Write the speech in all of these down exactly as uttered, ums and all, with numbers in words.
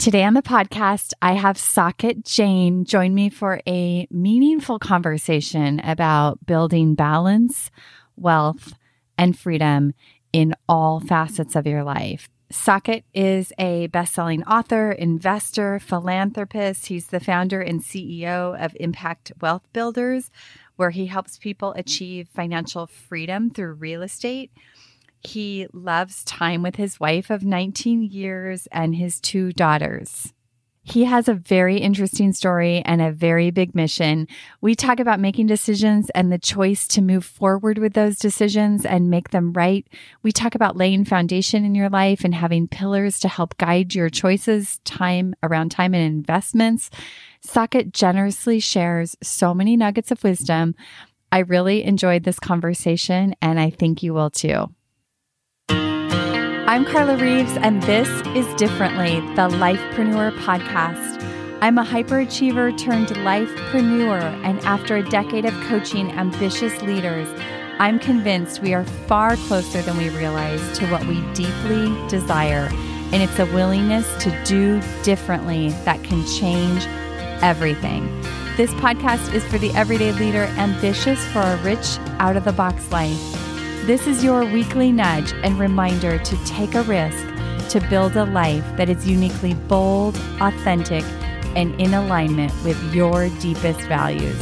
Today on the podcast, I have Saket Jain join me for a meaningful conversation about building balance, wealth, and freedom in all facets of your life. Saket is a best-selling author, investor, philanthropist. He's the founder and C E O of Impact Wealth Builders, where he helps people achieve financial freedom through real estate. He loves time with his wife of nineteen years and his two daughters. He has a very interesting story and a very big mission. We talk about making decisions and the choice to move forward with those decisions and make them right. We talk about laying foundation in your life and having pillars to help guide your choices, time around time and investments. Saket generously shares so many nuggets of wisdom. I really enjoyed this conversation, and I think you will too. I'm Carla Reeves, and this is Differently, the Lifepreneur podcast. I'm a hyperachiever turned lifepreneur, and after a decade of coaching ambitious leaders, I'm convinced we are far closer than we realize to what we deeply desire, and it's a willingness to do differently that can change everything. This podcast is for the everyday leader ambitious for a rich, out-of-the-box life. This is your weekly nudge and reminder to take a risk to build a life that is uniquely bold, authentic, and in alignment with your deepest values.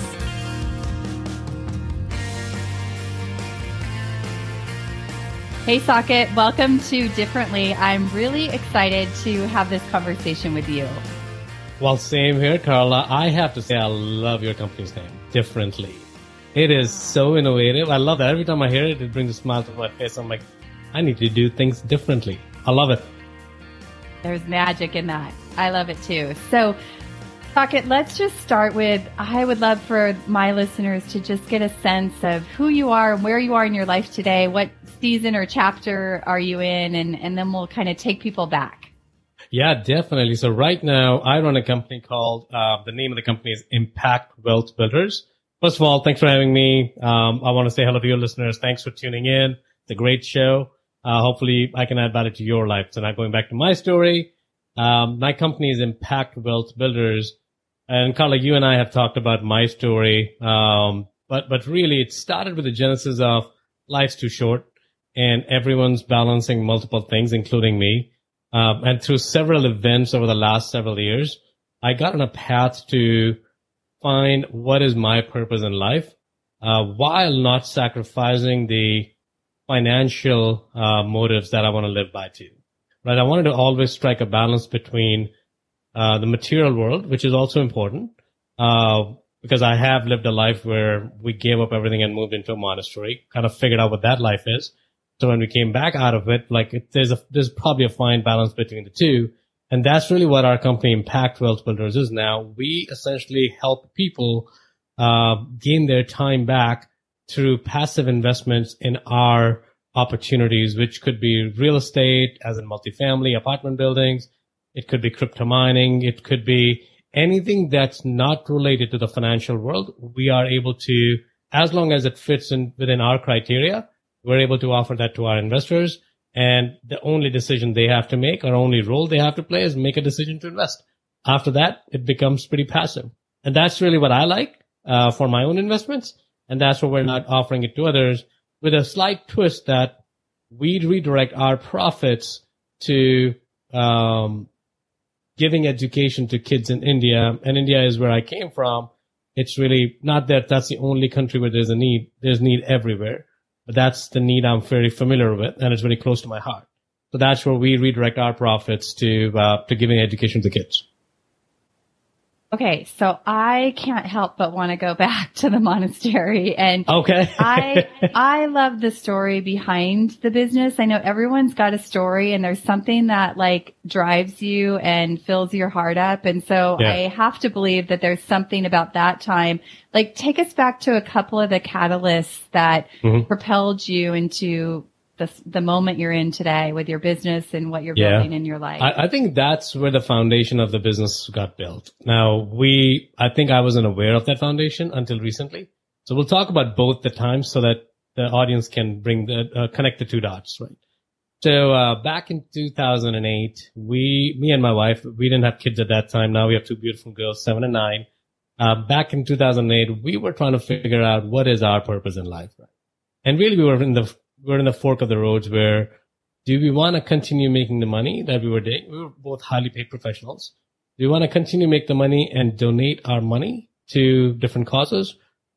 Hey, Saket, welcome to Differently. I'm really excited to have this conversation with you. Well, same here, Carla. I have to say I love your company's name, Differently. It is so innovative. I love that. Every time I hear it, it brings a smile to my face. I'm like, I need to do things differently. I love it. There's magic in that. I love it too. So, Saket, let's just start with, I would love for my listeners to just get a sense of who you are and where you are in your life today. What season or chapter are you in? And, and then we'll kind of take people back. Yeah, definitely. So right now, I run a company called, uh, the name of the company is Impact Wealth Builders. First of all, thanks for having me. Um, I want to say hello to your listeners. Thanks for tuning in. It's a great show. Uh, hopefully I can add value to your life. So now going back to my story, um, my company is Impact Wealth Builders. And Carla, you and I have talked about my story. Um, but, but really it started with the genesis of life's too short and everyone's balancing multiple things, including me. Um, and through several events over the last several years, I got on a path to find what is my purpose in life, uh, while not sacrificing the financial, uh, motives that I want to live by too. Right? I wanted to always strike a balance between, uh, the material world, which is also important, uh, because I have lived a life where we gave up everything and moved into a monastery, kind of figured out what that life is. So when we came back out of it, like it, there's a, there's probably a fine balance between the two. And that's really what our company Impact Wealth Builders is now. We essentially help people uh gain their time back through passive investments in our opportunities, which could be real estate, as in multifamily apartment buildings. It could be crypto mining. It could be anything that's not related to the financial world. We are able to, as long as it fits in within our criteria, we're able to offer that to our investors. And the only decision they have to make or only role they have to play is make a decision to invest. After that, it becomes pretty passive. And that's really what I like, uh, for my own investments. And that's why we're not offering it to others, with a slight twist that we redirect our profits to, um, giving education to kids in India. And India is where I came from. It's really not that that's the only country where there's a need. There's need everywhere. But that's the need I'm very familiar with, and it's very close to my heart. So that's where we redirect our profits to uh, to giving education to kids. Okay, so I can't help but want to go back to the monastery, and okay. I I love the story behind the business. I know everyone's got a story, and there's something that like drives you and fills your heart up, and so yeah. I have to believe that there's something about that time. Like, take us back to a couple of the catalysts that mm-hmm. propelled you into the the moment you're in today with your business and what you're yeah. building in your life. I, I think that's where the foundation of the business got built. Now, we, I think I wasn't aware of that foundation until recently. So we'll talk about both the times so that the audience can bring the, uh, connect the two dots, right? So uh, back in two thousand eight, we, me and my wife, we didn't have kids at that time. Now we have two beautiful girls, seven and nine. Uh, back in two thousand eight, we were trying to figure out what is our purpose in life. Right? And really, we were in the we were in the fork of the roads where do we want to continue making the money that we were doing? We were both highly paid professionals. Do we want to continue to make the money and donate our money to different causes,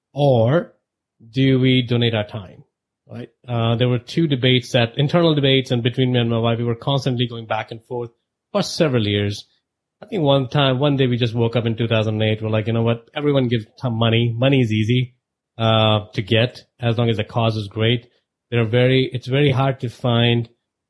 or do we donate our time? Right. Uh, there were two debates that internal debates, and between me and my wife, we were constantly going back and forth for several years. I think one time, one day we just woke up in two thousand eight. We're like, you know what? Everyone gives some money. Money is easy, uh, to get as long as the cause is great. They're very, it's very hard to find,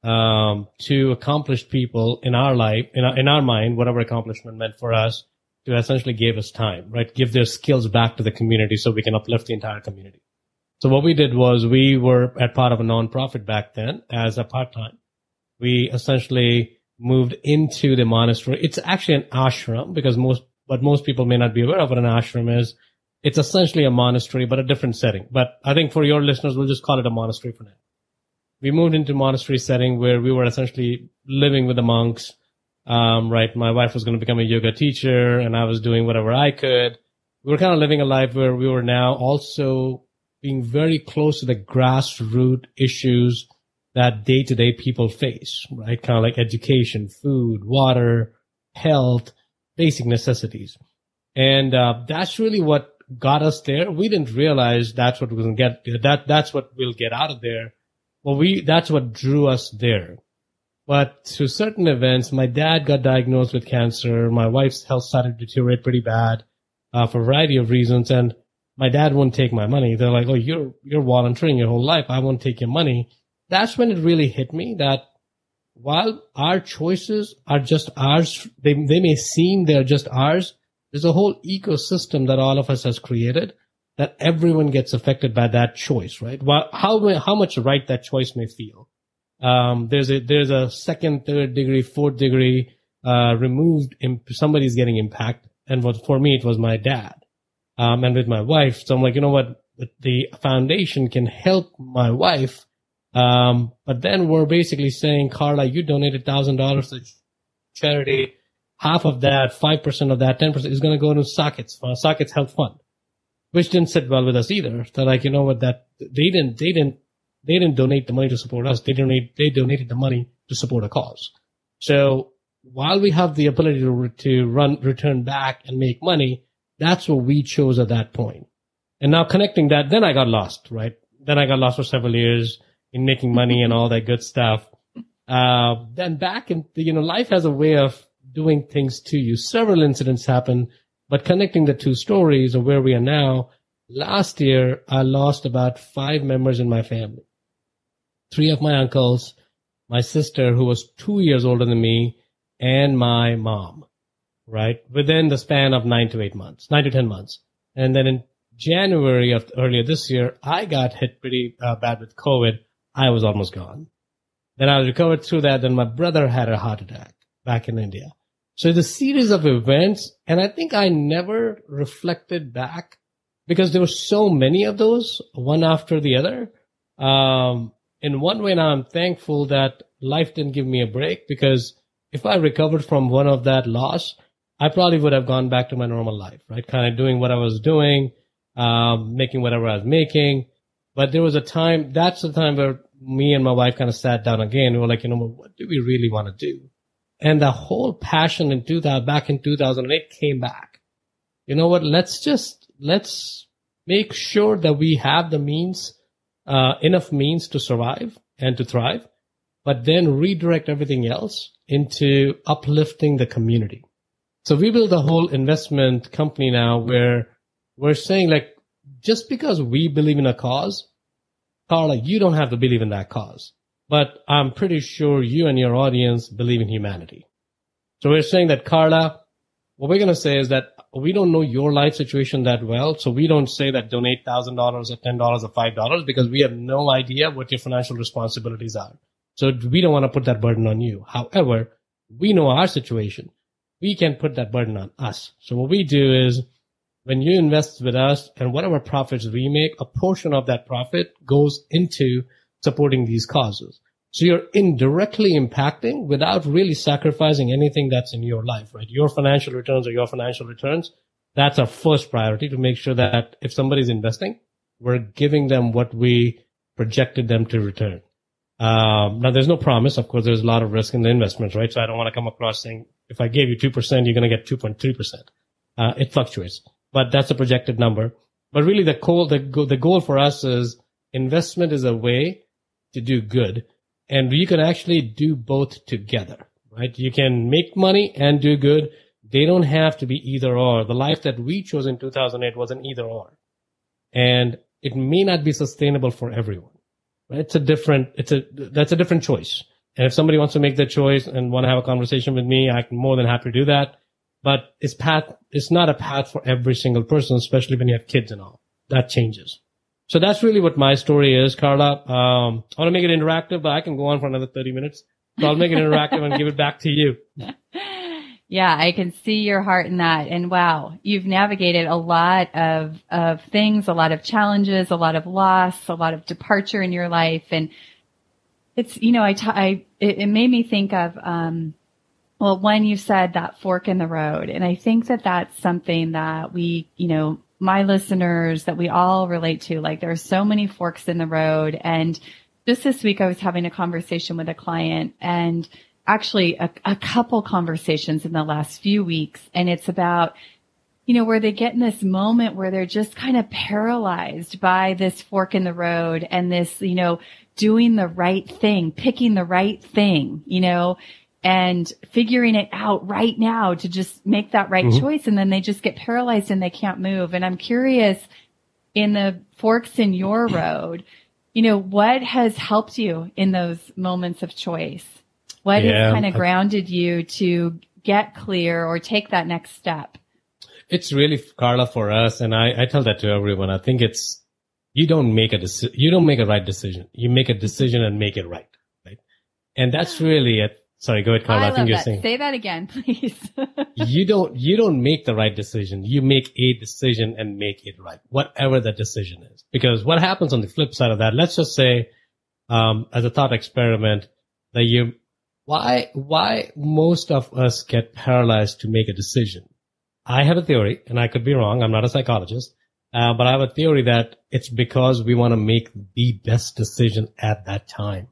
um, two accomplished people in our life, in our, in our mind, whatever accomplishment meant for us, to essentially give us time, right? Give their skills back to the community so we can uplift the entire community. So what we did was we were at part of a nonprofit back then as a part-time. We essentially moved into the monastery. It's actually an ashram because most, but most people may not be aware of what an ashram is. It's essentially a monastery, but a different setting. But I think for your listeners, we'll just call it a monastery for now. We moved into a monastery setting where we were essentially living with the monks. Um, right. My wife was going to become a yoga teacher and I was doing whatever I could. We were kind of living a life where we were now also being very close to the grassroots issues that day-to-day people face, right? Kind of like education, food, water, health, basic necessities. And uh, that's really what got us there. We didn't realize that's what we're going to get. That that's what we'll get out of there. Well, we that's what drew us there. But through certain events, my dad got diagnosed with cancer. My wife's health started to deteriorate pretty bad uh, for a variety of reasons, and my dad wouldn't take my money. They're like, "Oh, you're you're volunteering your whole life. I won't take your money." That's when it really hit me that while our choices are just ours, they they may seem they're just ours. There's a whole ecosystem that all of us has created that everyone gets affected by that choice, right? Well, how how much right that choice may feel. Um, there's a there's a second, third degree, fourth degree uh, removed. Imp- somebody's getting impacted, and what for me it was my dad. Um, and with my wife. So I'm like, you know what? The foundation can help my wife. Um, but then we're basically saying, Carla, you donated one thousand dollars to charity. Half of that, five percent of that, ten percent is going to go to Sockets, uh, Sockets Health Fund, which didn't sit well with us either. They're like, you know what? That they didn't, they didn't, they didn't donate the money to support us. They donate, they donated the money to support a cause. So while we have the ability to, to run, return back and make money, that's what we chose at that point. And now connecting that, then I got lost, right? Then I got lost for several years in making money and all that good stuff. Uh, then back in, you know, life has a way of doing things to you. Several incidents happen, but connecting the two stories of where we are now, last year, I lost about five members in my family. Three of my uncles, my sister, who was two years older than me, and my mom. Right? Within the span of nine to eight months, nine to ten months. And then in January of earlier this year, I got hit pretty uh, bad with COVID. I was almost gone. Then I recovered through that. Then my brother had a heart attack back in India. So it's a series of events. And I think I never reflected back because there were so many of those, one after the other. Um, in one way now I'm thankful that life didn't give me a break because if I recovered from one of that loss, I probably would have gone back to my normal life, right? Kind of doing what I was doing, um, making whatever I was making. But there was a time, that's the time where me and my wife kind of sat down again. We were like, you know, what do we really want to do? And the whole passion in two thousand, back in two thousand eight came back. You know what? Let's just, let's make sure that we have the means, uh, enough means to survive and to thrive, but then redirect everything else into uplifting the community. So we built a whole investment company now where we're saying like, just because we believe in a cause, Carla, you don't have to believe in that cause, but I'm pretty sure you and your audience believe in humanity. So we're saying that, Carla, what we're going to say is that we don't know your life situation that well. So we don't say that donate one thousand dollars or ten dollars or five dollars because we have no idea what your financial responsibilities are. So we don't want to put that burden on you. However, we know our situation. We can put that burden on us. So what we do is when you invest with us and whatever profits we make, a portion of that profit goes into supporting these causes. So you're indirectly impacting without really sacrificing anything that's in your life, right? Your financial returns are your financial returns. That's our first priority, to make sure that if somebody's investing, we're giving them what we projected them to return. Um, now there's no promise. Of course, there's a lot of risk in the investments, right? So I don't want to come across saying, if I gave you two percent, you're going to get two point three percent. Uh, it fluctuates, but that's a projected number. But really the goal, the, go- the goal for us is investment is a way to do good. And you can actually do both together, right? You can make money and do good. They don't have to be either or. The life that we chose in two thousand eight was an either or. And it may not be sustainable for everyone. Right? It's a different, it's a, that's a different choice. And if somebody wants to make that choice and want to have a conversation with me, I'm more than happy to do that. But it's path, it's not a path for every single person, especially when you have kids and all. That changes. So that's really what my story is, Carla. Um, I want to make it interactive, but I can go on for another thirty minutes. So I'll make it interactive and give it back to you. Yeah, I can see your heart in that. And wow, you've navigated a lot of, of things, a lot of challenges, a lot of loss, a lot of departure in your life. And it's, you know, I, t- I it, it made me think of, um, well, when you said that fork in the road. And I think that that's something that we, you know, my listeners, that we all relate to. Like, there are so many forks in the road. And just this week I was having a conversation with a client, and actually a, a couple conversations in the last few weeks. And it's about, you know, where they get in this moment where they're just kind of paralyzed by this fork in the road and this, you know, doing the right thing, picking the right thing, you know, and figuring it out right now to just make that right mm-hmm. choice. And then they just get paralyzed and they can't move. And I'm curious, in the forks in your road, you know, what has helped you in those moments of choice? What yeah, has kind of grounded you to get clear or take that next step? It's really, Carla, for us, and I, I tell that to everyone. I think it's, you don't make a deci- you don't make a right decision. You make a decision and make it right, right? And that's really it. Sorry, go ahead, Carla. I, I think love you're that. saying. Say that again, please. you don't, you don't make the right decision. You make a decision and make it right, whatever the decision is. Because what happens on the flip side of that, let's just say, um, as a thought experiment, that you, why, why most of us get paralyzed to make a decision. I have a theory, and I could be wrong. I'm not a psychologist, uh, but I have a theory that it's because we want to make the best decision at that time.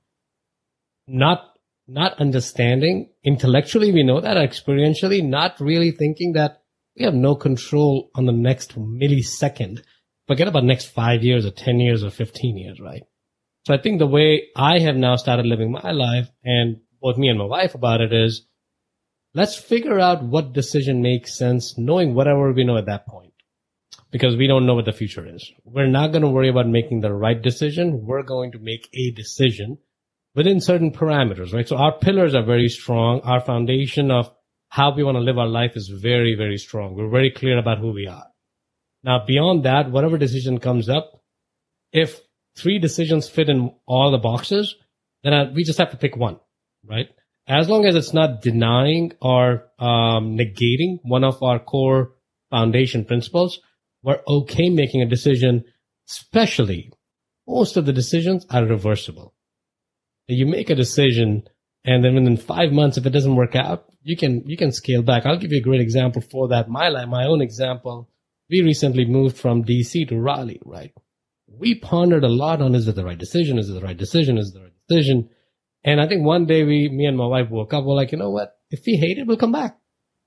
Not Not understanding, intellectually we know that, experientially, not really thinking that we have no control on the next millisecond. Forget about next five years or ten years or fifteen years, right? So I think the way I have now started living my life, and both me and my wife about it, is let's figure out what decision makes sense, knowing whatever we know at that point. Because we don't know what the future is. We're not going to worry about making the right decision. We're going to make a decision within certain parameters, right? So our pillars are very strong. Our foundation of how we want to live our life is very, very strong. We're very clear about who we are. Now, beyond that, whatever decision comes up, if three decisions fit in all the boxes, then we just have to pick one, right? As long as it's not denying or um, negating one of our core foundation principles, we're okay making a decision, especially most of the decisions are reversible. You make a decision, and then within five months, if it doesn't work out, you can you can scale back. I'll give you a great example for that. My life, my own example. We recently moved from D C to Raleigh, right? We pondered a lot on, is it the right decision? Is it the right decision? Is it the right decision? And I think one day we, me and my wife woke up. We're like, you know what? If we hate it, we'll come back.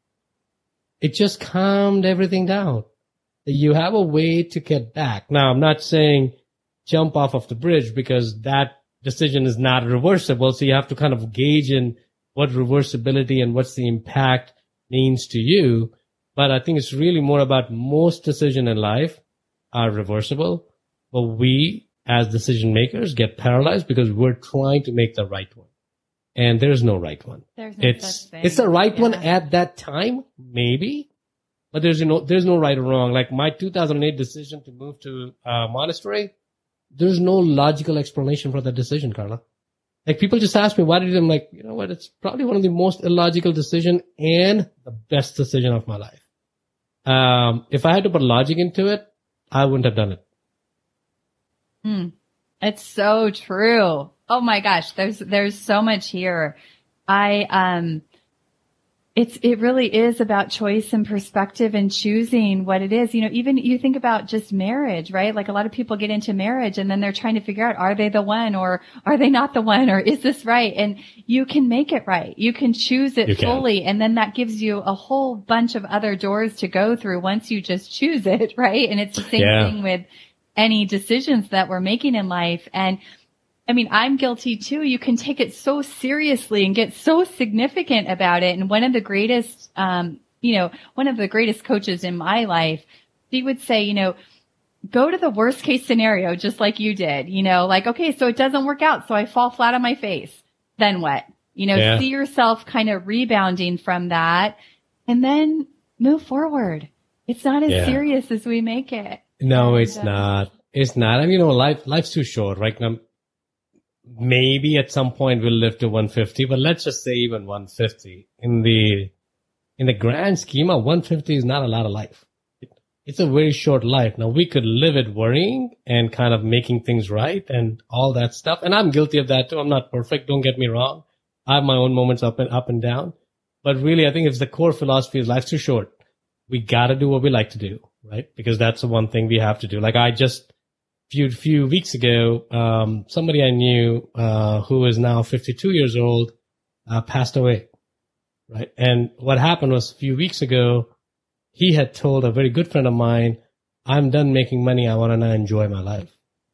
It just calmed everything down. You have a way to get back. Now, I'm not saying jump off of the bridge, because that decision is not reversible. So you have to kind of gauge in what reversibility and what's the impact means to you. But I think it's really more about most decisions in life are reversible. But we, as decision makers, get paralyzed because we're trying to make the right one. And there's no right one. There's no it's, such thing. It's the right yeah. one at that time, maybe. But there's, you know, there's no right or wrong. Like my two thousand eight decision to move to a monastery, there's no logical explanation for that decision, Carla. Like people just ask me, why did you? I'm like, you know what? It's probably one of the most illogical decision and the best decision of my life. Um, if I had to put logic into it, I wouldn't have done it. Hmm. It's so true. Oh my gosh, there's there's so much here. I um it's it really is about choice and perspective and choosing what it is. You know, even you think about just marriage, right? Like a lot of people get into marriage and then they're trying to figure out, are they the one or are they not the one, or is this right? And you can make it right. You can choose it fully. And then that gives you a whole bunch of other doors to go through once you just choose it, right? And it's the same yeah. thing with any decisions that we're making in life. And I mean, I'm guilty too. You can take it so seriously and get so significant about it. And one of the greatest, um, you know, one of the greatest coaches in my life, he would say, you know, go to the worst case scenario, just like you did, you know, like, okay, so it doesn't work out. So I fall flat on my face. Then what? You know, yeah. see yourself kind of rebounding from that and then move forward. It's not as yeah. serious as we make it. No, and, it's uh, not. It's not. And you know, life, life's too short, right? Now, maybe at some point we'll live to one fifty, but let's just say even one fifty. In the, in the grand scheme of one fifty is not a lot of life. It, it's a very short life. Now we could live it worrying and kind of making things right and all that stuff. And I'm guilty of that too. I'm not perfect. Don't get me wrong. I have my own moments up and up and down, but really I think it's the core philosophy is life's too short. We gotta do what we like to do, right? Because that's the one thing we have to do. Like I just, few few weeks ago, um, somebody I knew, uh, who is now fifty-two years old, uh, passed away, right? And what happened was a few weeks ago, he had told a very good friend of mine, I'm done making money. I want to now enjoy my life.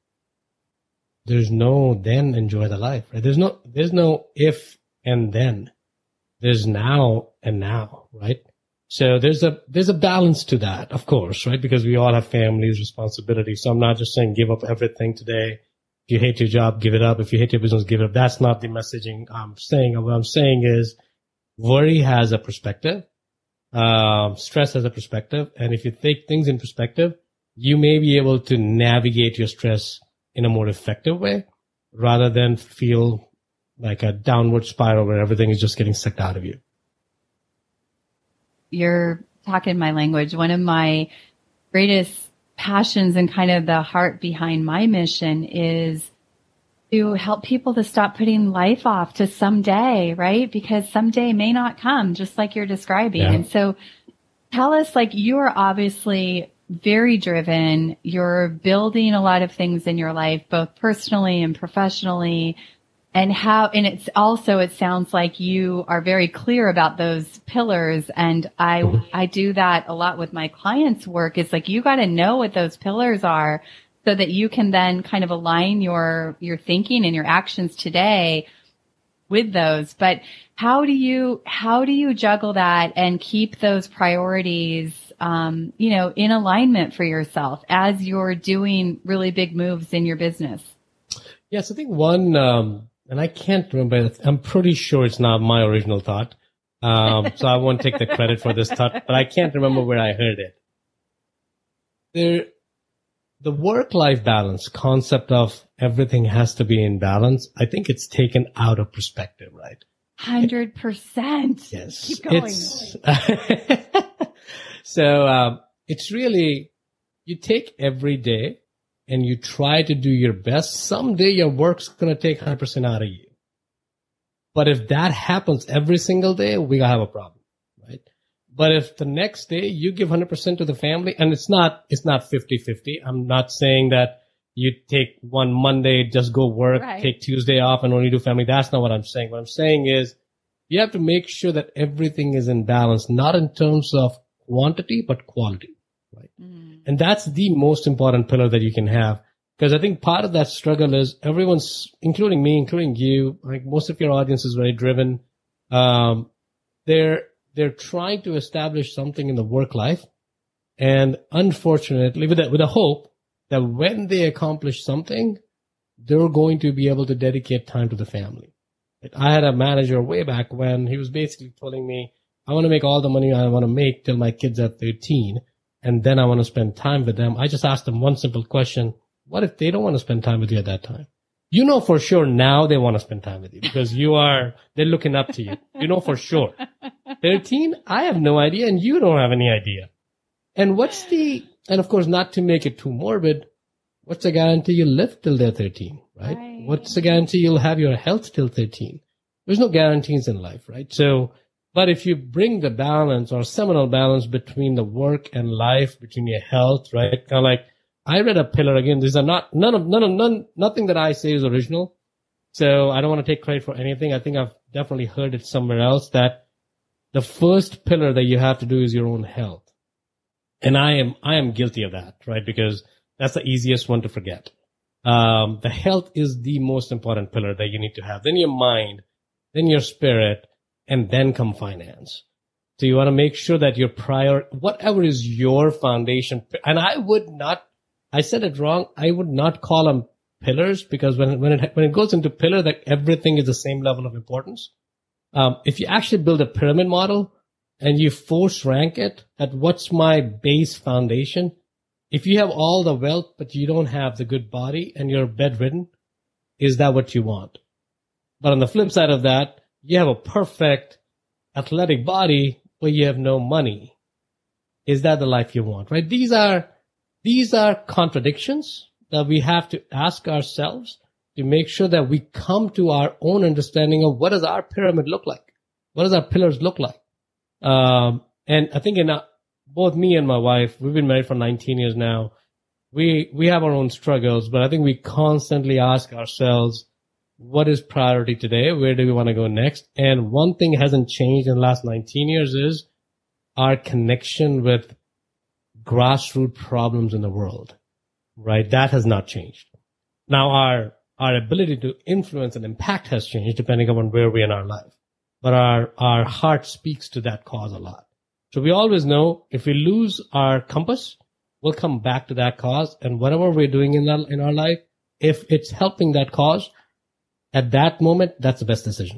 There's no then enjoy the life, right? There's no, there's no if and then. There's now and now, right? So there's a, there's a balance to that, of course, right? Because we all have families, responsibilities. So I'm not just saying give up everything today. If you hate your job, give it up. If you hate your business, give it up. That's not the messaging I'm saying. What I'm saying is worry has a perspective. Um, stress has a perspective. And if you take things in perspective, you may be able to navigate your stress in a more effective way rather than feel like a downward spiral where everything is just getting sucked out of you. You're talking my language. One of my greatest passions and kind of the heart behind my mission is to help people to stop putting life off to someday, right? Because someday may not come, just like you're describing. Yeah. And so tell us, like, you are obviously very driven. You're building a lot of things in your life, both personally and professionally. And how, and it's also, it sounds like you are very clear about those pillars. And I, mm-hmm. I do that a lot with my clients' work. It's like, you got to know what those pillars are so that you can then kind of align your, your thinking and your actions today with those. But how do you, how do you juggle that and keep those priorities, um, you know, in alignment for yourself as you're doing really big moves in your business? Yes, I think one, um, and I can't remember. I'm pretty sure it's not my original thought. Um, so I won't take the credit for this thought, but I can't remember where I heard it. There, the work-life balance concept of everything has to be in balance, I think it's taken out of perspective, right? one hundred percent. Yes. Keep going. It's, so, um, it's really, you take every day and you try to do your best. Someday your work's going to take one hundred percent out of you. But if that happens every single day, we gotta have a problem, right? But if the next day you give one hundred percent to the family, and it's not, it's not fifty-fifty. I'm not saying that you take one Monday, just go work, right. take Tuesday off and only do family. That's not what I'm saying. What I'm saying is you have to make sure that everything is in balance, not in terms of quantity, but quality, right? Mm. And that's the most important pillar that you can have. Because I think part of that struggle is everyone's, including me, including you, like most of your audience is very driven. Um, they're, they're trying to establish something in the work life. And unfortunately, with a, with a hope that when they accomplish something, they're going to be able to dedicate time to the family. Like I had a manager way back when he was basically telling me, I want to make all the money I want to make till my kids are thirteen. And then I want to spend time with them. I just asked them one simple question. What if they don't want to spend time with you at that time? You know for sure now they want to spend time with you because you are, they're looking up to you. You know for sure. thirteen, I have no idea and you don't have any idea. And what's the, and of course not to make it too morbid, What's the guarantee you'll live till they're thirteen, right? right? What's the guarantee you'll have your health till thirteen? There's no guarantees in life, right? So, but if you bring the balance or seminal balance between the work and life, between your health, right? Kind of like, I read a pillar again. These are not, none of, none of, none, nothing that I say is original. So I don't want to take credit for anything. I think I've definitely heard it somewhere else that the first pillar that you have to do is your own health. And I am, I am guilty of that, right? Because that's the easiest one to forget. Um, the health is the most important pillar that you need to have. Then your mind, then your spirit, and then come finance. So you want to make sure that your prior, whatever is your foundation, and I would not, I said it wrong, I would not call them pillars, because when, when it, when it goes into pillar, that everything is the same level of importance. Um, if you actually build a pyramid model and you force rank it at what's my base foundation, if you have all the wealth, but you don't have the good body and you're bedridden, is that what you want? But on the flip side of that, you have a perfect athletic body, but you have no money. Is that the life you want, right? These are, these are contradictions that we have to ask ourselves to make sure that we come to our own understanding of what does our pyramid look like? What does our pillars look like? Um, and I think in a, both me and my wife, we've been married for nineteen years now. We, we have our own struggles, but I think we constantly ask ourselves, what is priority today? Where do we want to go next? And one thing hasn't changed in the last nineteen years is our connection with grassroots problems in the world, right? That has not changed. Now our, our ability to influence and impact has changed depending upon where we are in our life, but our, our heart speaks to that cause a lot. So we always know if we lose our compass, we'll come back to that cause. And whatever we're doing in that, in our life, if it's helping that cause, at that moment, that's the best decision.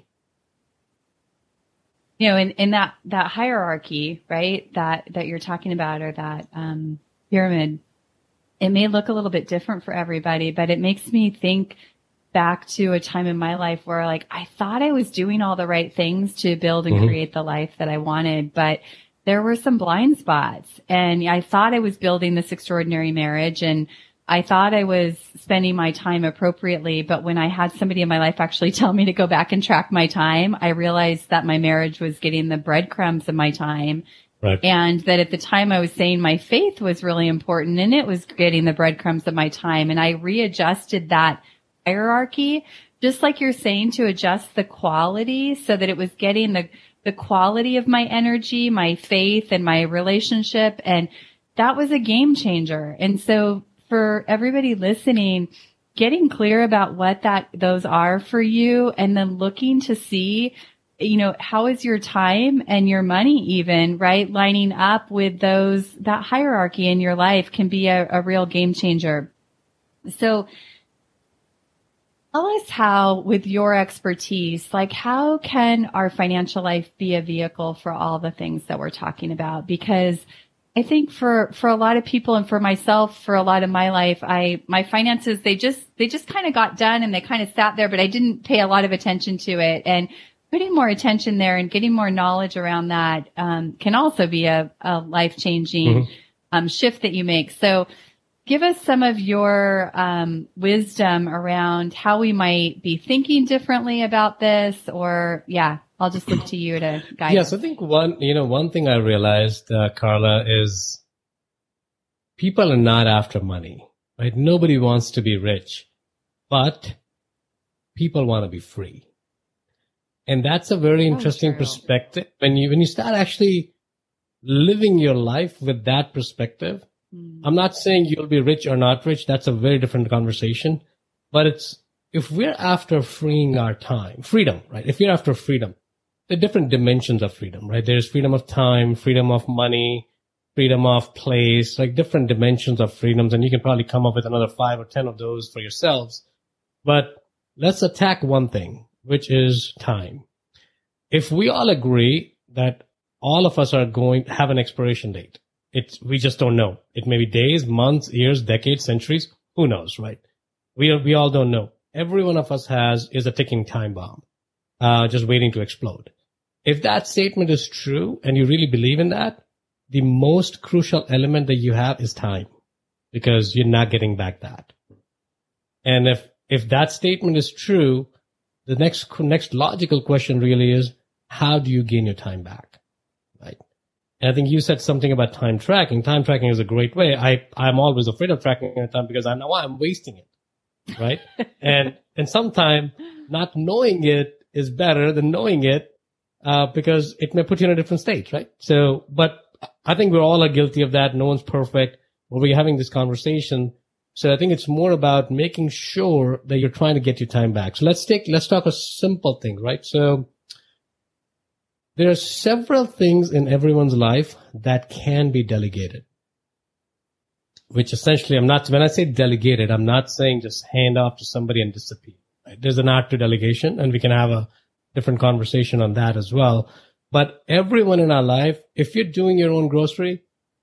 You know, in, in that, that hierarchy, right, that, that you're talking about, or that, um, pyramid, it may look a little bit different for everybody, but it makes me think back to a time in my life where, like, I thought I was doing all the right things to build and mm-hmm. create the life that I wanted, but there were some blind spots, and I thought I was building this extraordinary marriage, and I thought I was spending my time appropriately, but when I had somebody in my life actually tell me to go back and track my time, I realized that my marriage was getting the breadcrumbs of my time. Right. And that at the time I was saying my faith was really important, and it was getting the breadcrumbs of my time. And I readjusted that hierarchy, just like you're saying, to adjust the quality so that it was getting the, the quality of my energy, my faith, and my relationship. And that was a game changer. And so for everybody listening, getting clear about what that, those are for you, and then looking to see, you know, how is your time and your money even, right? Lining up with those, that hierarchy in your life can be a, a real game changer. So tell us how, with your expertise, like, how can our financial life be a vehicle for all the things that we're talking about? Because I think for, for a lot of people, and for myself, for a lot of my life, I, my finances, they just, they just kind of got done, and they kind of sat there, but I didn't pay a lot of attention to it. And putting more attention there and getting more knowledge around that, um, can also be a, a life-changing, mm-hmm. um, shift that you make. So give us some of your, um, wisdom around how we might be thinking differently about this, or, yeah. I'll just look to you to guide Yes, us. I think one, you know, one thing I realized, uh, Carla, is people are not after money, right? Nobody wants to be rich, but people want to be free. And that's a very interesting oh, perspective. When you, when you start actually living your life with that perspective, mm. I'm not saying you'll be rich or not rich. That's a very different conversation, but it's, if we're after freeing our time, freedom, right? If we're after freedom, the different dimensions of freedom, right? There's freedom of time, freedom of money, freedom of place, like different dimensions of freedoms. And you can probably come up with another five or ten of those for yourselves. But let's attack one thing, which is time. If we all agree that all of us are going to have an expiration date, it's, we just don't know. It may be days, months, years, decades, centuries. Who knows, right? We we all don't know. Every one of us has is a ticking time bomb, uh, just waiting to explode. If that statement is true and you really believe in that, the most crucial element that you have is time, because you're not getting back that. And if, if that statement is true, the next, next logical question really is, how do you gain your time back? Right. And I think you said something about time tracking. Time tracking is a great way. I, I'm always afraid of tracking my time because I know I'm wasting it. Right. and, and sometimes not knowing it is better than knowing it, uh, because it may put you in a different state. Right. So, but I think we're all are guilty of that. No one's perfect. But we're having this conversation. So I think it's more about making sure that you're trying to get your time back. So let's take, let's talk a simple thing, right? So there are several things in everyone's life that can be delegated, which essentially I'm not, when I say delegated, I'm not saying just hand off to somebody and disappear. Right? There's an art to delegation, and we can have a different conversation on that as well. But everyone in our life, if you're doing your own grocery,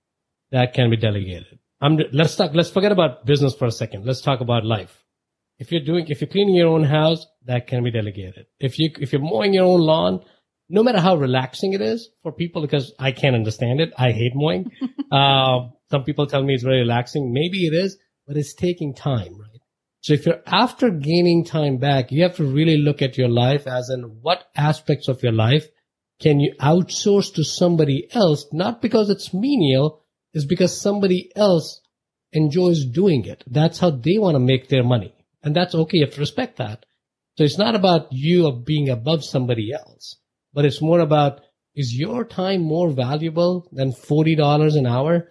that can be delegated. I'm, let's talk, let's forget about business for a second. Let's talk about life. If you're doing, if you're cleaning your own house, that can be delegated. If you, if you're mowing your own lawn, no matter how relaxing it is for people, because I can't understand it. I hate mowing. uh, some people tell me it's very relaxing. Maybe it is, but it's taking time, right? So if you're after gaining time back, you have to really look at your life as in what aspects of your life can you outsource to somebody else, not because it's menial, is because somebody else enjoys doing it. That's how they want to make their money. And that's okay. You have to respect that. So it's not about you being above somebody else, but it's more about, is your time more valuable than forty dollars an hour?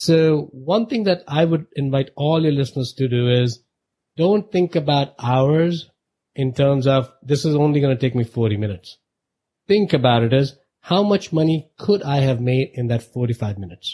So one thing that I would invite all your listeners to do is don't think about hours in terms of this is only going to take me forty minutes. Think about it as how much money could I have made in that forty-five minutes?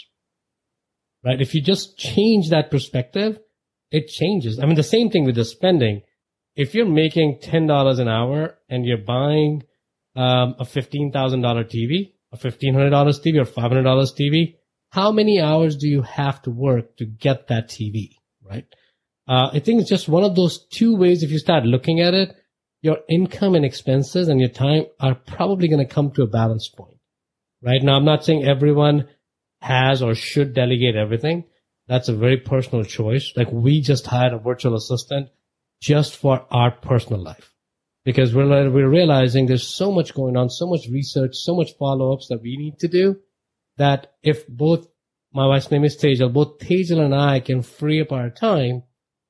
Right? If you just change that perspective, it changes. I mean, the same thing with the spending. If you're making ten dollars an hour and you're buying um, a fifteen thousand dollars T V, a fifteen hundred dollars T V or five hundred dollars T V, how many hours do you have to work to get that T V? Right? Uh, I think it's just one of those two ways. If you start looking at it, your income and expenses and your time are probably going to come to a balance point. Right? Now, I'm not saying everyone has or should delegate everything. That's a very personal choice. Like we just hired a virtual assistant just for our personal life because we're, we're realizing there's so much going on, so much research, so much follow-ups that we need to do that if both, my wife's name is Tejal, both Tejal and I can free up our time,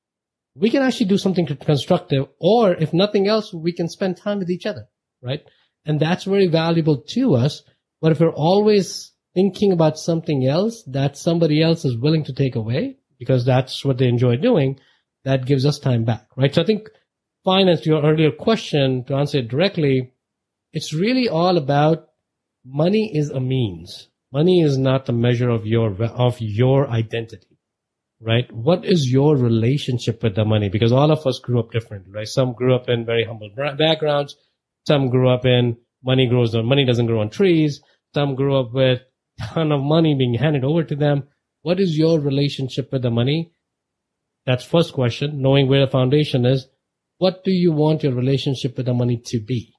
we can actually do something constructive, or if nothing else, we can spend time with each other, right? And that's very valuable to us. But if we're always thinking about something else that somebody else is willing to take away because that's what they enjoy doing, that gives us time back, right? So I think finance, to your earlier question, to answer it directly, it's really all about money is a means. Money is not the measure of your, of your identity, right? What is your relationship with the money? Because all of us grew up differently, right? Some grew up in very humble backgrounds. Some grew up in money grows on, money doesn't grow on trees. Some grew up with ton of money being handed over to them. What is your relationship with the money? That's first question, knowing where the foundation is. What do you want your relationship with the money to be?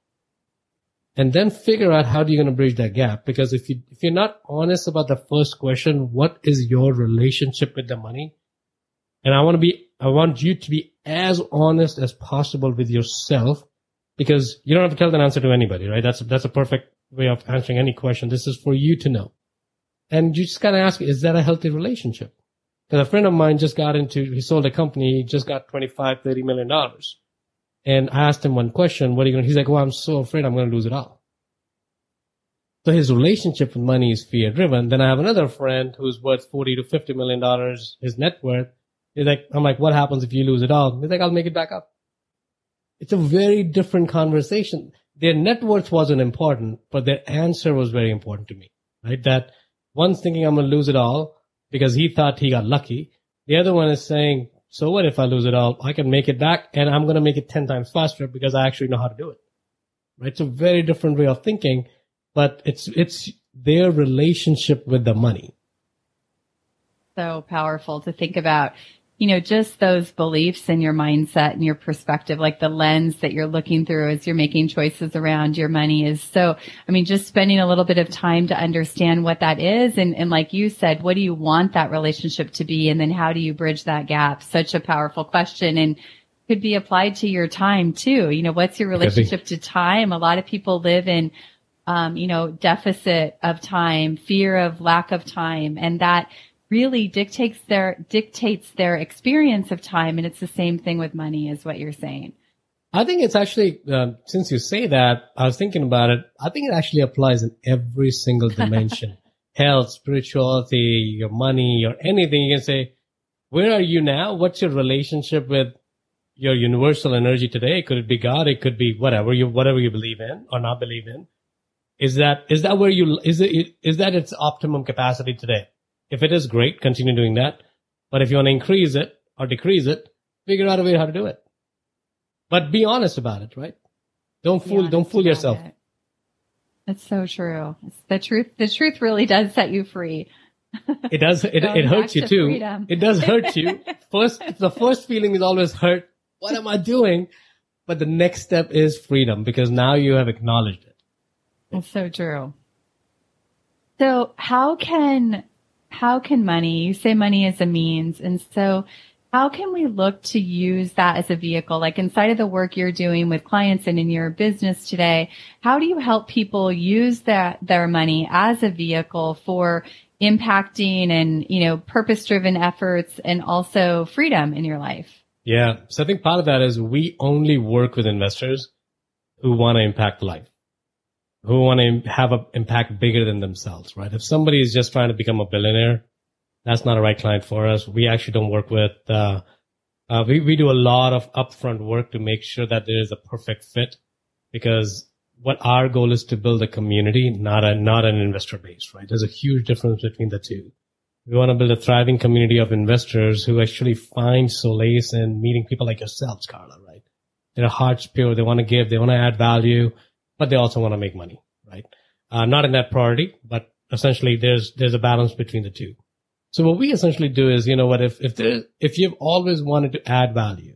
And then figure out how do you going to bridge that gap? Because if you, if you're not honest about the first question, what is your relationship with the money? And I want to be, I want you to be as honest as possible with yourself because you don't have to tell that answer to anybody, right? That's, that's a perfect way of answering any question. This is for you to know. And you just gotta ask, is that a healthy relationship? Because a friend of mine just got into, he sold a company, he just got twenty-five, thirty million dollars. And I asked him one question, what are you going to, he's like, well, I'm so afraid I'm going to lose it all. So his relationship with money is fear driven. Then I have another friend who's worth forty to fifty million dollars, his net worth. He's like, I'm like, what happens if you lose it all? He's like, I'll make it back up. It's a very different conversation. Their net worth wasn't important, but their answer was very important to me, right? That one's thinking I'm going to lose it all because he thought he got lucky. The other one is saying, so what if I lose it all? I can make it back and I'm going to make it ten times faster because I actually know how to do it, right? It's a very different way of thinking, but it's, it's their relationship with the money. So powerful to think about, you know, just those beliefs and your mindset and your perspective, like the lens that you're looking through as you're making choices around your money is so, I mean, just spending a little bit of time to understand what that is. And, and like you said, what do you want that relationship to be? And then how do you bridge that gap? Such a powerful question. And could be applied to your time too. You know, what's your relationship to time? A lot of people live in, um, you know, deficit of time, fear of lack of time, and that really dictates their, dictates their experience of time. And it's the same thing with money, is what you're saying. I think it's actually, uh, since you say that, I was thinking about it. I think it actually applies in every single dimension. Health, spirituality, your money, or anything. You can say, where are you now? What's your relationship with your universal energy today? Could it be God? It could be whatever you, whatever you believe in or not believe in. Is that, is that where you, is it, is that its optimum capacity today? If it is, great, continue doing that. But if you want to increase it or decrease it, figure out a way how to do it. But be honest about it, right? Don't fool, don't fool yourself. It. It's so true. It's the truth, the truth really does set you free. It does, it, it hurts you to too. Freedom. It does hurt you. First, the first feeling is always hurt. What am I doing? But the next step is freedom, because now you have acknowledged it. That's so true. So how can, how can money, you say money is a means. And so how can we look to use that as a vehicle? Like inside of the work you're doing with clients and in your business today, how do you help people use that, their money as a vehicle for impacting and, you know, purpose-driven efforts and also freedom in your life? Yeah. So I think part of that is we only work with investors who want to impact life, who want to have an impact bigger than themselves, right? If somebody is just trying to become a billionaire, that's not a right client for us. We actually don't work with, uh, uh, we, we do a lot of upfront work to make sure that there is a perfect fit, because what our goal is to build a community, not a, not an investor base, right? There's a huge difference between the two. We want to build a thriving community of investors who actually find solace in meeting people like yourselves, Carla, right? Their heart's pure. They want to give. They want to add value, but they also want to make money, right? Uh, not in that priority, but essentially there's, there's a balance between the two. So what we essentially do is, you know what, if, if there, if you've always wanted to add value,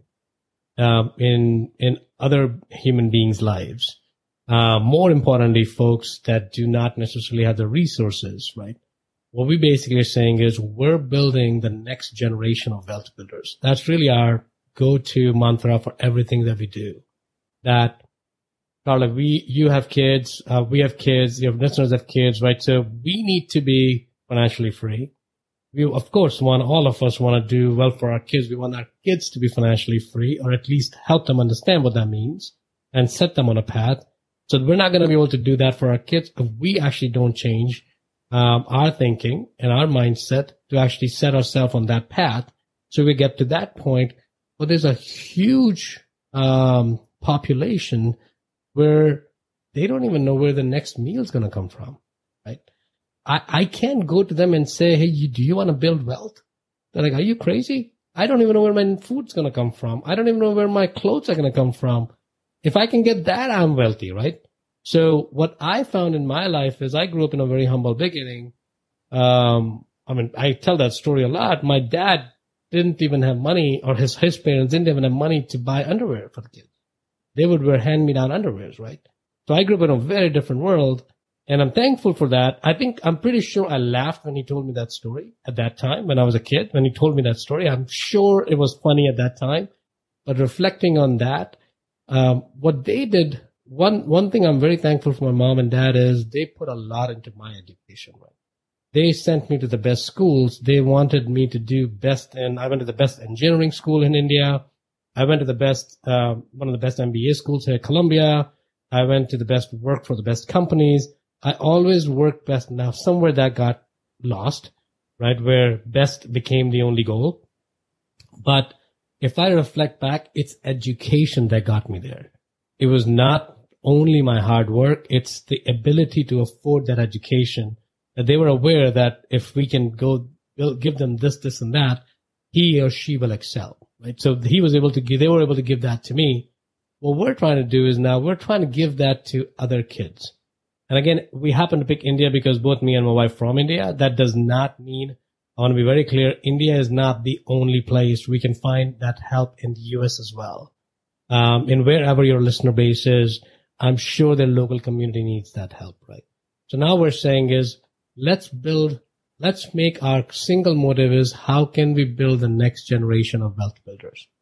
um, in, in other human beings' lives, uh, more importantly, folks that do not necessarily have the resources, right? What we basically are saying is we're building the next generation of wealth builders. That's really our go-to mantra for everything that we do. That, Carla, we, you have kids, uh, we have kids, your listeners have kids, right? So we need to be financially free. We, of course, want, all of us want to do well for our kids. We want our kids to be financially free, or at least help them understand what that means and set them on a path. So we're not going to be able to do that for our kids if we actually don't change Um, our thinking and our mindset to actually set ourselves on that path. So we get to that point. But there's a huge um, population where they don't even know where the next meal is going to come from, right? I, I can't go to them and say, hey, you, do you want to build wealth? They're like, are you crazy? I don't even know where my food's going to come from. I don't even know where my clothes are going to come from. If I can get that, I'm wealthy, right? So what I found in my life is I grew up in a very humble beginning. Um, I mean, I tell that story a lot. My dad didn't even have money, or his, his parents didn't even have money to buy underwear for the kids. They would wear hand-me-down underwears, right? So I grew up in a very different world, and I'm thankful for that. I think, I'm pretty sure I laughed when he told me that story at that time when I was a kid. When he told me that story, I'm sure it was funny at that time. But reflecting on that, um, what they did, One, one thing I'm very thankful for my mom and dad is they put a lot into my education, right? They sent me to the best schools. They wanted me to do best in, I went to the best engineering school in India. I went to the best, uh, one of the best M B A schools here at Columbia. I went to the best work for the best companies. I always worked best. Now, somewhere that got lost, right? Where best became the only goal. But if I reflect back, it's education that got me there. It was not only my hard work, it's the ability to afford that education, that they were aware that if we can go, we'll give them this, this, and that, he or she will excel, right? So he was able to give, they were able to give that to me. What we're trying to do is now we're trying to give that to other kids. And again, we happen to pick India because both me and my wife are from India. That does not mean, I want to be very clear, India is not the only place we can find that help in the U S as well. Um, and wherever your listener base is, I'm sure the local community needs that help, right? So now we're saying is, let's build, let's make our single motive is how can we build the next generation of wealth builders?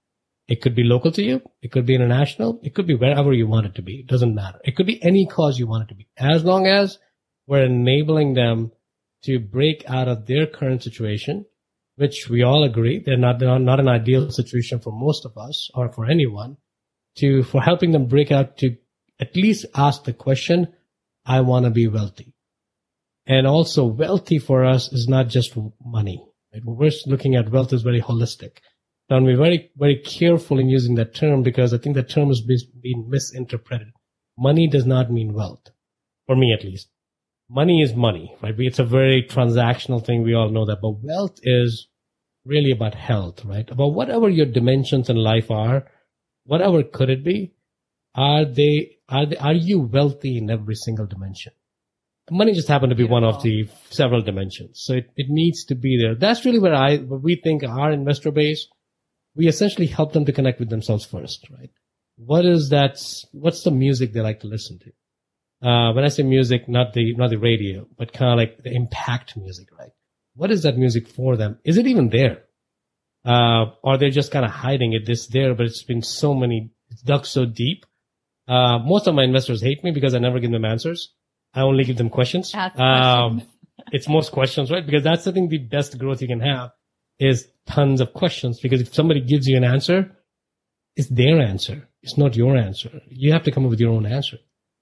It could be local to you. It could be international. It could be wherever you want it to be. It doesn't matter. It could be any cause you want it to be. As long as we're enabling them to break out of their current situation, which we all agree, they're not, they're not an ideal situation for most of us or for anyone, to, for helping them break out to at least ask the question, I want to be wealthy. And also wealthy for us is not just money. Right? We're looking at wealth is very holistic. Now, we're very, very careful in using that term because I think the term is being misinterpreted. Money does not mean wealth, for me at least. Money is money, right? It's a very transactional thing. We all know that. But wealth is really about health, right? About whatever your dimensions in life are, whatever could it be, are they, are they, are you wealthy in every single dimension? Money just happened to be Beautiful. One of the several dimensions. So it, it needs to be there. That's really where I, where we think our investor base, we essentially help them to connect with themselves first, right? What is that? What's the music they like to listen to? Uh, when I say music, not the, not the radio, but kind of like the impact music, right? What is that music for them? Is it even there? Uh, or they're just kind of hiding it. It's there, but it's been so many, it's dug so deep. Uh, most of my investors hate me because I never give them answers. I only give them questions. Ask um, questions. It's most questions, right? Because that's I think the best growth you can have is tons of questions. Because if somebody gives you an answer, it's their answer. It's not your answer. You have to come up with your own answer.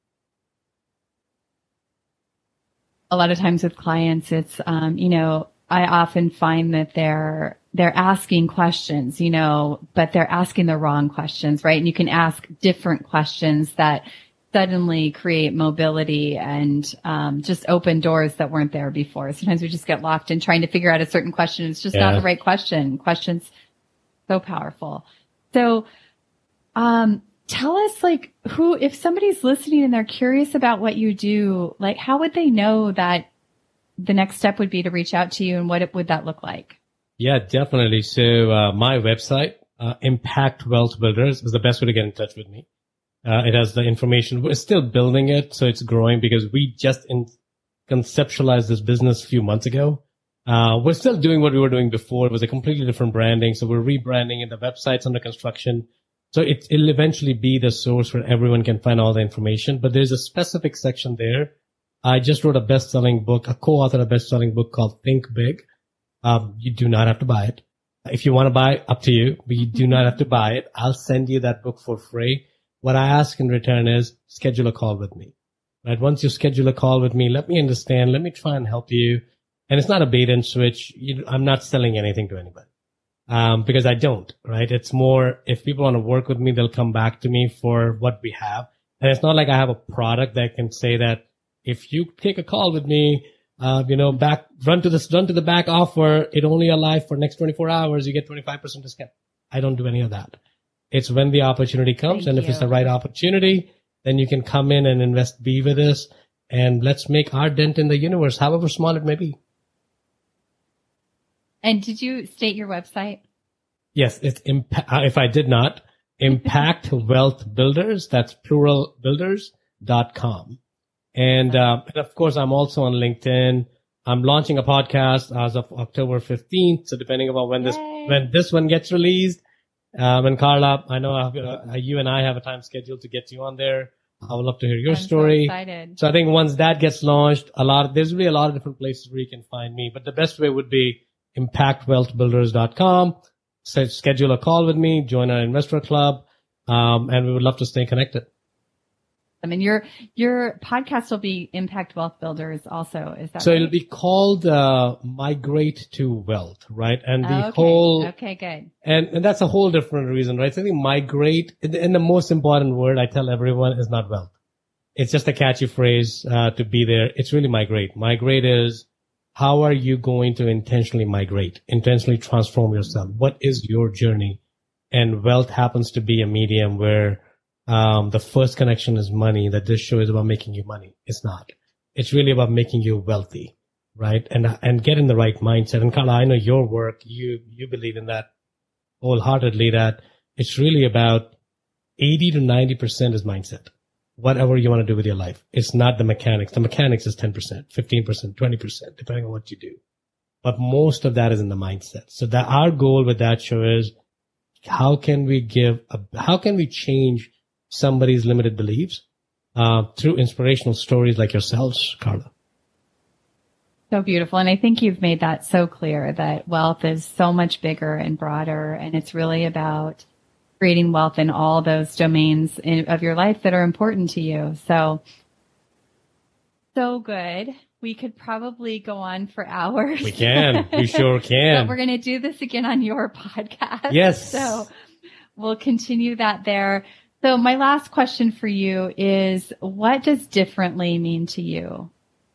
A lot of times with clients, it's, um, you know, I often find that they're, they're asking questions, you know, but they're asking the wrong questions, right? And you can ask different questions that suddenly create mobility and, um, just open doors that weren't there before. Sometimes we just get locked in trying to figure out a certain question. It's just yeah. not the right question. Questions so powerful. So, um, tell us, like, who, if somebody's listening and they're curious about what you do, like, how would they know that the next step would be to reach out to you, and what it, would that look like? Yeah, definitely. So, uh, my website, uh, Impact Wealth Builders, is the best way to get in touch with me. Uh, it has the information. We're still building it, so it's growing because we just in, conceptualized this business a few months ago. Uh, we're still doing what we were doing before. It was a completely different branding. So we're rebranding it. The website's under construction. So it, it'll eventually be the source where everyone can find all the information. But there's a specific section there. I just wrote a best-selling book, a co-authored a best-selling book called Think Big. Um, you do not have to buy it. If you want to buy it, up to you, but you do not have to buy it. I'll send you that book for free. What I ask in return is schedule a call with me. Right? Once you schedule a call with me, let me understand. Let me try and help you. And it's not a bait and switch. You, I'm not selling anything to anybody. Um, because I don't, right? It's more, if people want to work with me, they'll come back to me for what we have. And it's not like I have a product that can say that if you take a call with me, uh, you know, back, run to this, run to the back offer, it only alive for next twenty-four hours, you get twenty-five percent discount. I don't do any of that. It's when the opportunity comes. Thank and you. If it's the right opportunity, then you can come in and invest, be with us, and let's make our dent in the universe, however small it may be. And did you state your website? Yes, it's impa- uh, if I did not, Impact Wealth Builders. That's plural builders dot com. And, uh, and of course, I'm also on LinkedIn. I'm launching a podcast as of October fifteenth. So depending upon when Yay. this, when this one gets released, um, and Carla, I know I have, uh, you and I have a time scheduled to get you on there. I would love to hear your I'm story. So excited. So I think once that gets launched, a lot, there's really a lot of different places where you can find me, but the best way would be impact wealth builders dot com. So schedule a call with me, join our investor club, um, and we would love to stay connected. I mean, your your podcast will be Impact Wealth Builders also, is that so right? It'll be called uh, Migrate to Wealth, right? And the oh, okay. whole okay, good. And and that's a whole different reason, right? So I think migrate, and the most important word I tell everyone is not wealth. It's just a catchy phrase uh, to be there. It's really migrate. Migrate is, how are you going to intentionally migrate, intentionally transform yourself? What is your journey? And wealth happens to be a medium where um, the first connection is money, that this show is about making you money. It's not. It's really about making you wealthy, right? And and get in the right mindset. And Carla, I know your work, you you believe in that wholeheartedly, that it's really about eighty to ninety percent is mindset. Whatever you want to do with your life. It's not the mechanics. The mechanics is ten percent, fifteen percent, twenty percent, depending on what you do. But most of that is in the mindset. So that our goal with that show is how can we give, a, how can we change somebody's limited beliefs uh, through inspirational stories like yourselves, Carla? So beautiful. And I think you've made that so clear that wealth is so much bigger and broader. And it's really about creating wealth in all those domains in, of your life that are important to you. So, so good. We could probably go on for hours. We can. We sure can. But we're going to do this again on your podcast. Yes. So we'll continue that there. So my last question for you is, what does differently mean to you?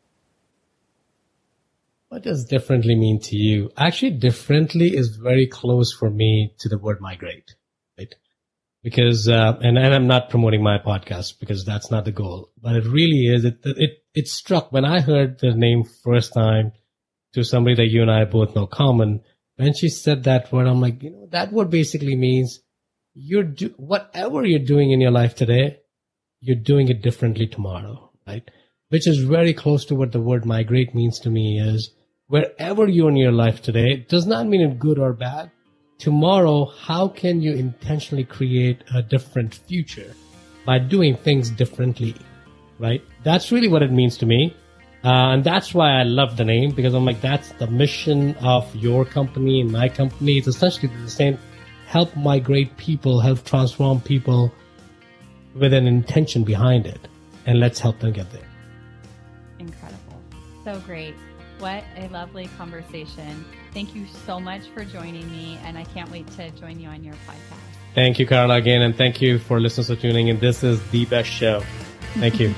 What does differently mean to you? Actually, differently is very close for me to the word migrate, right? Because, uh, and, and I'm not promoting my podcast because that's not the goal, but it really is. It, it, it struck when I heard the name first time to somebody that you and I both know common. When she said that word, I'm like, you know, that word basically means you're do, whatever you're doing in your life today, you're doing it differently tomorrow, right? Which is very close to what the word migrate means to me is, wherever you're in your life today, it does not mean it good or bad. Tomorrow, how can you intentionally create a different future by doing things differently, right? That's really what it means to me. Uh, and that's why I love the name, because I'm like, that's the mission of your company and my company. It's essentially the same. Help migrate people, help transform people with an intention behind it. And let's help them get there. Incredible. So great. What a lovely conversation. Thank you so much for joining me, and I can't wait to join you on your podcast. Thank you, Carla, again, and thank you for listeners for tuning in. This is the best show. Thank you.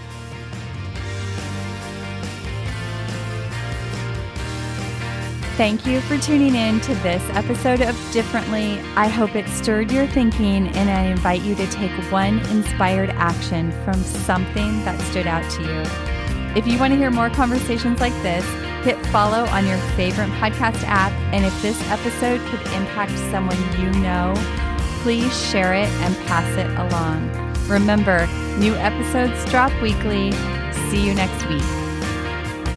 Thank you for tuning in to this episode of Differently. I hope it stirred your thinking, and I invite you to take one inspired action from something that stood out to you. If you want to hear more conversations like this, hit follow on your favorite podcast app. And if this episode could impact someone you know, please share it and pass it along. Remember, new episodes drop weekly. See you next week.